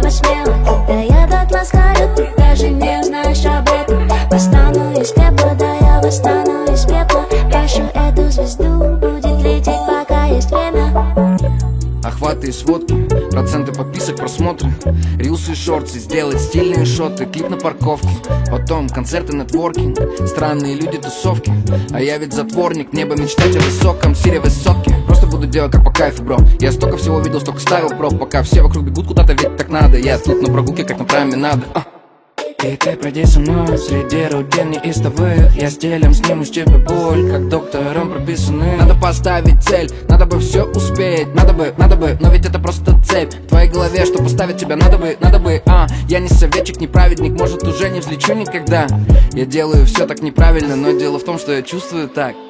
просто смело. Когда я дотла сгорю, ты даже не знаешь об этом. Восстану из пепла, да я восстану из пепла. Прошу эту звезду, будет лететь, пока есть время. Охваты и сводки, проценты подписок, просмотры, рилсы и шорты, сделать стильные шоты, клип на парковке. Потом концерты, нетворкинг, странные люди, тусовки. А я ведь затворник, небо мечтать о высоком, сире высотке. Просто буду делать как по кайфу, бро. Я столько всего видел, столько ставил, бро. Пока все вокруг бегут куда-то, ведь так надо. Я тут на прогулке, как на променаде. И ты пройди со мной среди рутин неистовых. Я с телем сниму с тебя боль, как доктором прописанный. Надо поставить цель, надо бы все успеть. Надо бы, но ведь это просто цепь в твоей голове, что поставить тебя надо бы. Я не советчик, не праведник, может уже не взлечу никогда. Я делаю все так неправильно, но дело в том, что я чувствую так.